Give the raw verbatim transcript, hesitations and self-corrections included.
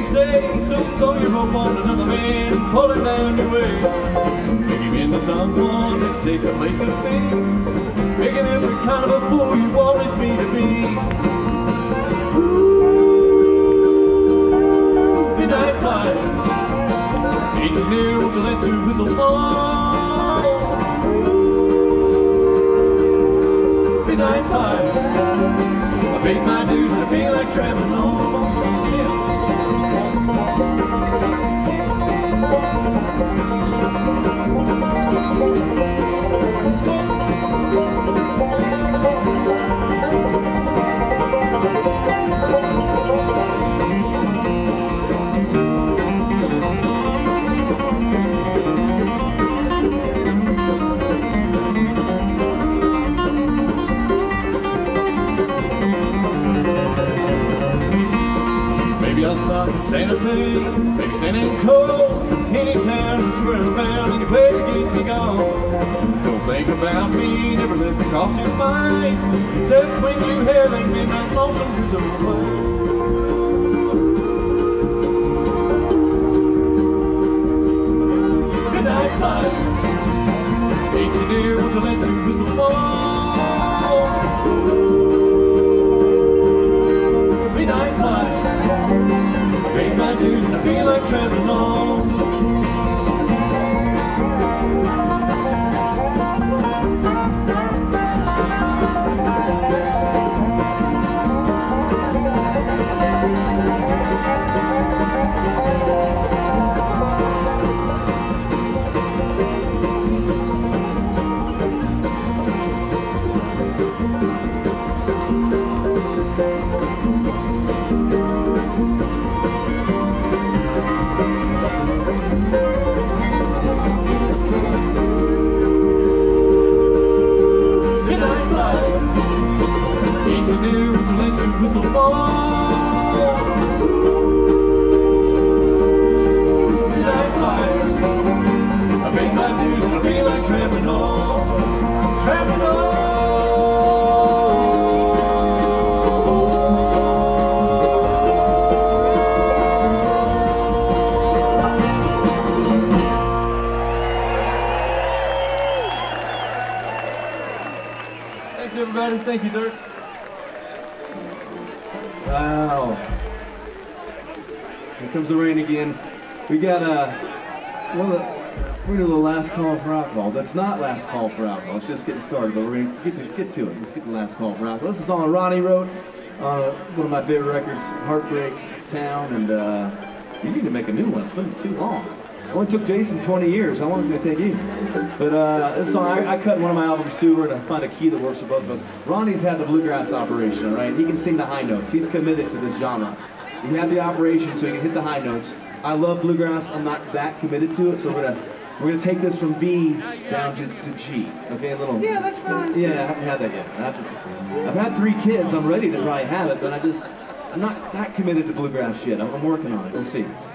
stay. So throw your rope on another man, pull it down your way. Make him into someone that take the place of me, making every kind of a fool you wanted me to be. Ooh, midnight flyers, engineer, won't you let your whistle blow? Midnight flyers, I paid my dues and I feel like traveling home. Maybe I'll stop in Santa Fe, maybe San Antonio, any town that's where I'm bound, any place to get me gone. Don't think about me, never let me cross your mind, except when you have that midnight lonesome whistle blow. Midnight flyers, engineer, won't you let your whistle blow? Midnight flyers, pay my dues and I feel like traveling on. Engineer, won't you let your whistle blow? Midnight flyer, I paid my dues and I feel like traveling on, traveling on. Thanks everybody, thank you Dirk. Wow. Here comes the rain again. We got uh, one of the, we're gonna do the last call for alcohol. That's not last call for alcohol. It's just getting started, but we're gonna get to get to it. Let's get the last call for alcohol. This is a song Ronnie wrote on uh, one of my favorite records, Heartbreak Town, and uh, you need to make a new one. It's been too long. It only took Jason twenty years. How long is it gonna take you? But uh, this song, I, I cut one of my albums too. We're gonna find a key that works for both of us. Ronnie's had the bluegrass operation, right? He can sing the high notes. He's committed to this genre. He had the operation so he can hit the high notes. I love bluegrass. I'm not that committed to it, so we're gonna we're gonna take this from B down to, to G. Okay, a little. Yeah, that's fine. Yeah, I haven't had that yet. I have to, I've had three kids. I'm ready to probably have it, but I just I'm not that committed to bluegrass yet. I'm, I'm working on it. We'll see.